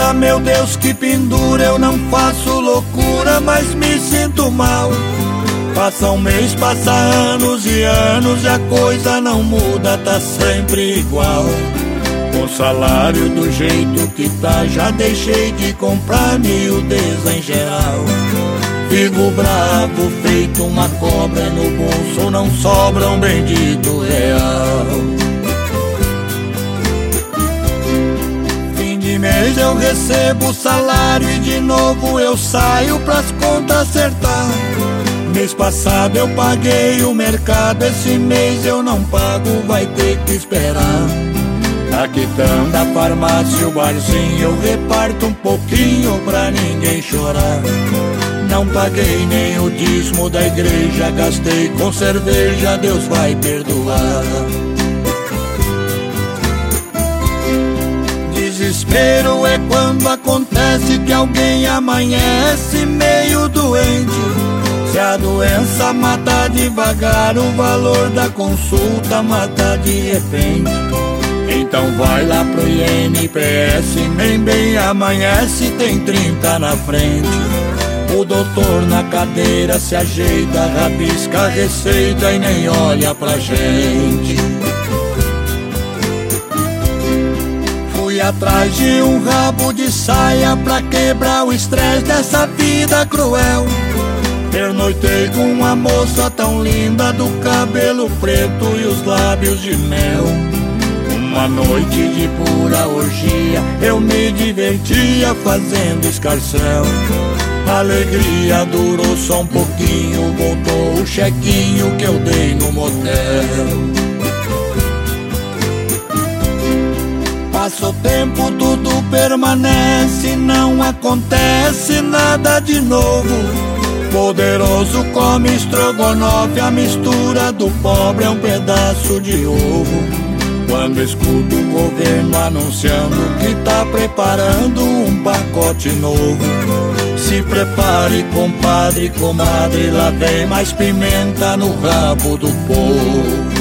pendura, meu Deus, que pendura. Eu não faço loucura, mas me sinto mal. Passa um mês, passa anos e anos e a coisa não muda, tá sempre igual. Com salário do jeito que tá, já deixei de comprar miudeza em geral. Fico bravo, feito uma cobra, no bolso não sobra um bendito real. Fim de mês eu recebo o salário e de novo eu saio pras contas acertar. Mês passado eu paguei o mercado, esse mês eu não pago, vai ter que esperar. Tá quitando a farmácia, o barzinho, eu reparto um pouquinho pra ninguém chorar. Não paguei nem o dízimo da igreja, gastei com cerveja, Deus vai perdoar. Desespero é quando acontece que alguém amanhece meio doente. Se a doença mata devagar, o valor da consulta mata de repente. Então vai lá pro INPS, nem bem amanhece, tem 30 na frente. O doutor na cadeira se ajeita, rabisca a receita e nem olha pra gente. Fui atrás de um rabo de saia pra quebrar o estresse dessa vida cruel. Pernoitei com uma moça tão linda, do cabelo preto e os lábios de mel. Uma noite de pura orgia, eu me divertia fazendo escarcéu. A alegria durou só um pouquinho, voltou o chequinho que eu dei no motel. Passa o tempo, tudo permanece, não acontece nada de novo. Poderoso come estrogonofe, a mistura do pobre é um pedaço de ovo. Quando escuto o governo anunciando que tá preparando um pacote novo. Se prepare, compadre, comadre, lá vem mais pimenta no rabo do povo.